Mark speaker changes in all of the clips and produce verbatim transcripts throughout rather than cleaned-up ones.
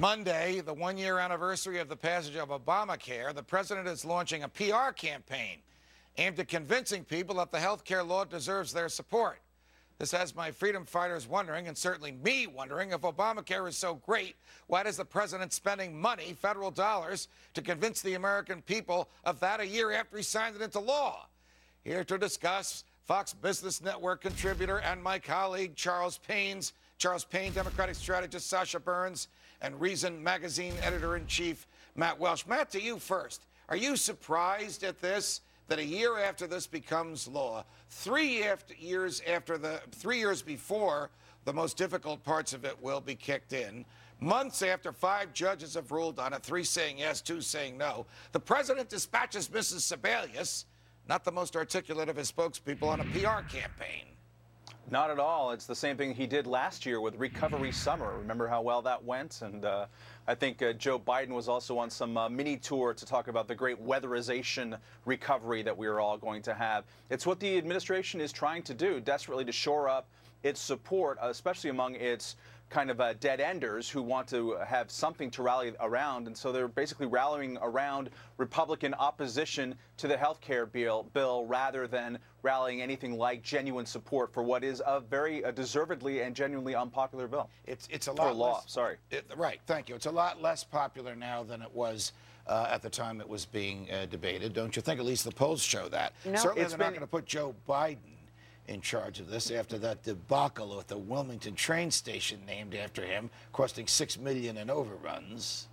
Speaker 1: Monday, the one-year anniversary of the passage of Obamacare, the president is launching a P R campaign aimed at convincing people that the health care law deserves their support. This has my freedom fighters wondering, and certainly me wondering, if Obamacare is so great, why does the president spending money, federal dollars, to convince the American people of that a year after he signed it into law? Here to discuss, Fox Business Network contributor and my colleague, Charles Paynes, Charles Payne, Democratic strategist Sasha Burns, and Reason Magazine editor-in-chief Matt Welch. Matt, to you first. Are you surprised at this, that a year after this becomes law, three after years after the three years before the most difficult parts of it will be kicked in, months after five judges have ruled on it, three saying yes, two saying no, the president dispatches Missus Sebelius, not the most articulate of his spokespeople, on a P R campaign?
Speaker 2: Not at all. It's the same thing he did last year with Recovery Summer. Remember how well that went? And uh, I think uh, Joe Biden was also on some uh, mini tour to talk about the great weatherization recovery that we are all going to have. It's what the administration is trying to do, desperately to shore up its support, especially among its kind of uh, dead-enders who want to have something to rally around. And so they're basically rallying around Republican opposition to the health care bill, bill rather than rallying anything like genuine support for what is a very uh, deservedly and genuinely unpopular bill.
Speaker 1: It's, it's a lot
Speaker 2: or law,
Speaker 1: less,
Speaker 2: sorry.
Speaker 1: It, right, thank you. It's a lot less popular now than it was uh, at the time it was being uh, debated. Don't you think? At least the polls show that.
Speaker 3: No.
Speaker 1: Certainly
Speaker 2: It's
Speaker 1: they're
Speaker 2: been...
Speaker 1: not going to put Joe Biden in charge of this after that debacle with the Wilmington train station named after him, costing six million dollars in overruns.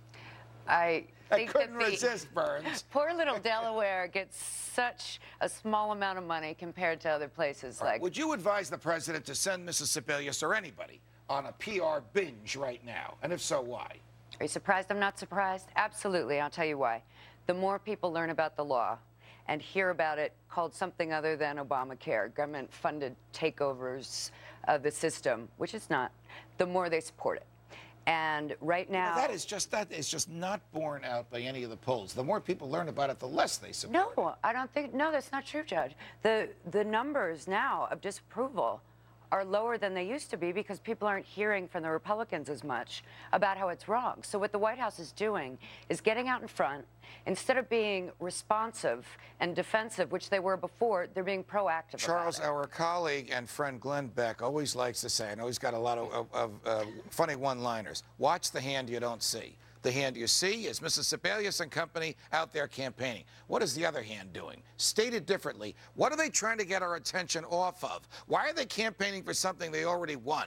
Speaker 3: I
Speaker 1: I
Speaker 3: think
Speaker 1: couldn't
Speaker 3: that the
Speaker 1: resist, Burns.
Speaker 3: poor little Delaware gets such a small amount of money compared to other places.
Speaker 1: Right.
Speaker 3: Like,
Speaker 1: Would you advise the president to send Missus Sebelius or anybody on a P R binge right now? And if so, why?
Speaker 3: Are you surprised I'm not surprised? Absolutely. I'll tell you why. The more people learn about the law and hear about it called something other than Obamacare, government-funded takeovers of the system, which it's not, the more they support it. And right now...
Speaker 1: Well, that is just that is just not borne out by any of the polls. The more people learn about it, the less they support
Speaker 3: No,
Speaker 1: it.
Speaker 3: I don't think... No, that's not true, Judge. The, the numbers now of disapproval are lower than they used to be because people aren't hearing from the Republicans as much about how it's wrong. So what the White House is doing is getting out in front. Instead of being responsive and defensive, which they were before, they're being proactive.
Speaker 1: Charles,
Speaker 3: about it.
Speaker 1: our colleague and friend Glenn Beck always likes to say, I know he's got a lot of, of, of uh, funny one-liners, watch the hand you don't see. The hand you see is Missus Sebelius and company out there campaigning. What is the other hand doing? Stated differently, what are they trying to get our attention off of? Why are they campaigning for something they already won?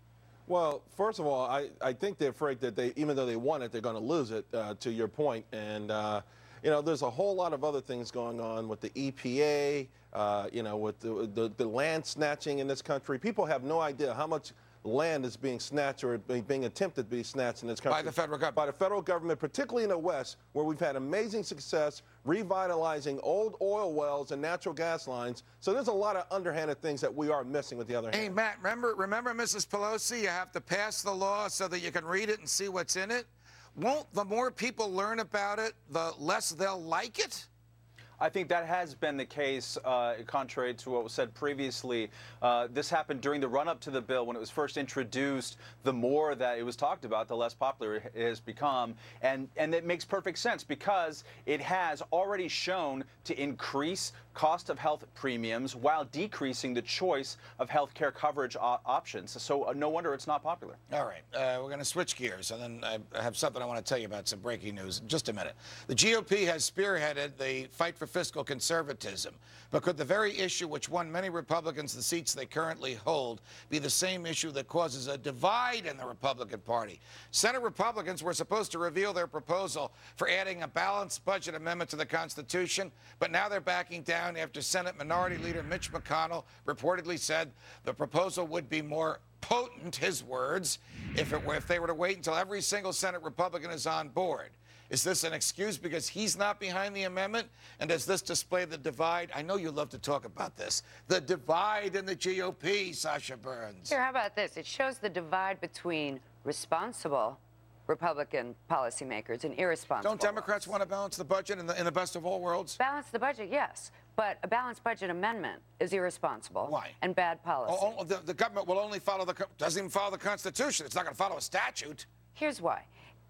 Speaker 4: Well, first of all, I, I think they're afraid that they, even though they won it, they're going to lose it, uh, to your point. And, uh, you know, there's a whole lot of other things going on with the E P A, uh, you know, with the, the, the land snatching in this country. People have no idea how much land is being snatched or being attempted to be snatched in this country.
Speaker 1: By the federal government.
Speaker 4: By the federal government, particularly in the West, where we've had amazing success revitalizing old oil wells and natural gas lines. So there's a lot of underhanded things that we are missing with the other hand.
Speaker 1: Hey, Matt, remember, remember Missus Pelosi? You have to pass the law so that you can read it and see what's in it. Won't the more people learn about it, the less they'll like it?
Speaker 2: I think that has been the case, uh, contrary to what was said previously. Uh, this happened during the run-up to the bill when it was first introduced. The more that it was talked about, the less popular it has become. And, and it makes perfect sense because it has already shown to increase cost of health premiums while decreasing the choice of health care coverage op options. So uh, no wonder it's not popular.
Speaker 1: All right. Uh, we're going to switch gears, and then I have something I want to tell you about, some breaking news in just a minute. The G O P has spearheaded the fight for fiscal conservatism. But could the very issue which won many Republicans the seats they currently hold be the same issue that causes a divide in the Republican Party? Senate Republicans were supposed to reveal their proposal for adding a balanced budget amendment to the Constitution, but now they're backing down after Senate Minority Leader Mitch McConnell reportedly said the proposal would be more potent, his words, if, it were, if they were to wait until every single Senate Republican is on board. Is this an excuse because he's not behind the amendment? And does this display the divide? I know you love to talk about this. The divide in the G O P, Sasha Burns.
Speaker 3: Here, how about this? It shows the divide between responsible Republican policymakers and irresponsible
Speaker 1: Don't Democrats
Speaker 3: ones.
Speaker 1: want to balance the budget in the, in the best of all worlds?
Speaker 3: Balance the budget, yes. But a balanced budget amendment is irresponsible.
Speaker 1: Why?
Speaker 3: And bad policy.
Speaker 1: Oh, oh, the, the government will only follow the, doesn't even follow the Constitution. It's not going to follow a statute.
Speaker 3: Here's why.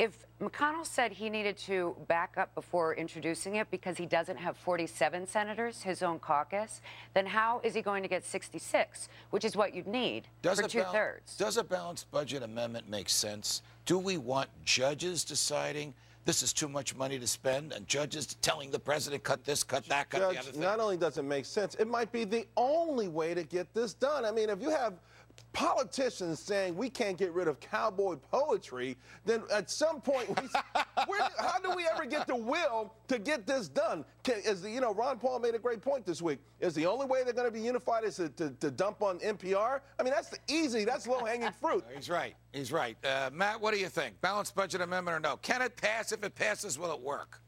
Speaker 3: If McConnell said he needed to back up before introducing it because he doesn't have forty-seven senators, his own caucus, then how is he going to get sixty-six, which is what you'd need
Speaker 1: Does
Speaker 3: for
Speaker 1: a bal-
Speaker 3: two-thirds?
Speaker 1: Does a balanced budget amendment make sense? Do we want judges deciding this is too much money to spend, and judges telling the president, cut this, cut that, cut
Speaker 4: Judge,
Speaker 1: the other thing?
Speaker 4: not only does it make sense, it might be the only way to get this done. I mean, if you have politicians saying we can't get rid of cowboy poetry, then at some point, we, where, how do we ever get the will to get this done? Can, is the, you know, Ron Paul made a great point this week. Is the only way they're going to be unified is to, to, to dump on N P R? I mean, that's the easy, that's low-hanging fruit.
Speaker 1: He's right. He's right. Uh, Matt, what do you think? Balanced budget amendment or no? Can it pass? If it passes, will it work?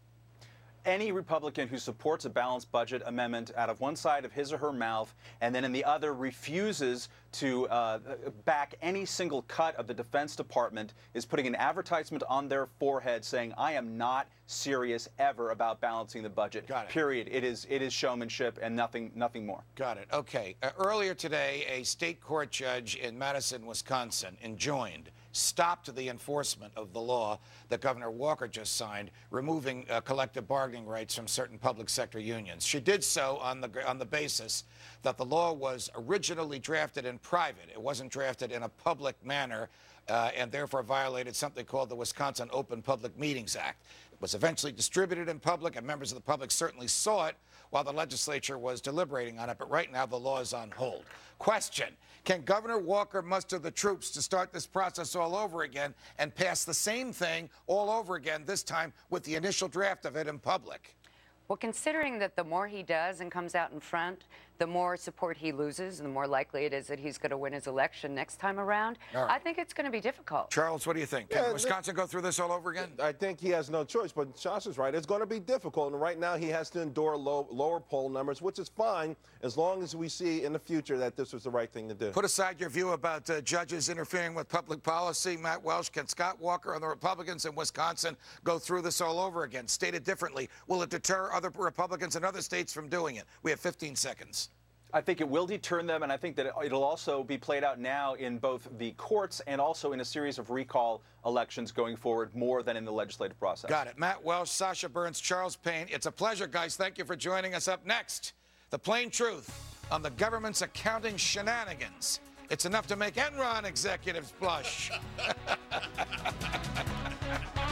Speaker 2: Any Republican who supports a balanced budget amendment out of one side of his or her mouth and then in the other refuses to uh, back any single cut of the Defense Department is putting an advertisement on their forehead saying, I am not serious ever about balancing the budget.
Speaker 1: Got it.
Speaker 2: Period. It is, it is showmanship and nothing, nothing more.
Speaker 1: Got it. Okay. Uh, earlier today, a state court judge in Madison, Wisconsin, enjoined, stopped the enforcement of the law that Governor Walker just signed, removing uh, collective bargaining rights from certain public sector unions. She did so on the on the basis that the law was originally drafted in private. It wasn't drafted in a public manner, uh, and therefore violated something called the Wisconsin Open Public Meetings Act. It was eventually distributed in public, and members of the public certainly saw it while the legislature was deliberating on it, but right now the law is on hold. Question: can Governor Walker muster the troops to start this process all over again and pass the same thing all over again, this time with the initial draft of it in public?
Speaker 3: Well, considering that the more he does and comes out in front, the more support he loses and the more likely it is that he's going to win his election next time around,
Speaker 1: All right.
Speaker 3: I think it's going to be difficult.
Speaker 1: Charles, what do you think? Can
Speaker 4: Yeah,
Speaker 1: Wisconsin go through this all over again?
Speaker 4: I think he has no choice, but Josh is right. It's going to be difficult, and right now he has to endure low, lower poll numbers, which is fine as long as we see in the future that this was the right thing to do.
Speaker 1: Put aside your view about uh, judges interfering with public policy. Matt Welch, can Scott Walker and the Republicans in Wisconsin go through this all over again? Stated differently, will it deter other Republicans in other states from doing it? We have fifteen seconds.
Speaker 2: I think it will deter them, and I think that it'll also be played out now in both the courts and also in a series of recall elections going forward more than in the legislative process.
Speaker 1: Got it. Matt Welch, Sasha Burns, Charles Payne. It's a pleasure, guys. Thank you for joining us. Up next, the plain truth on the government's accounting shenanigans. It's enough to make Enron executives blush.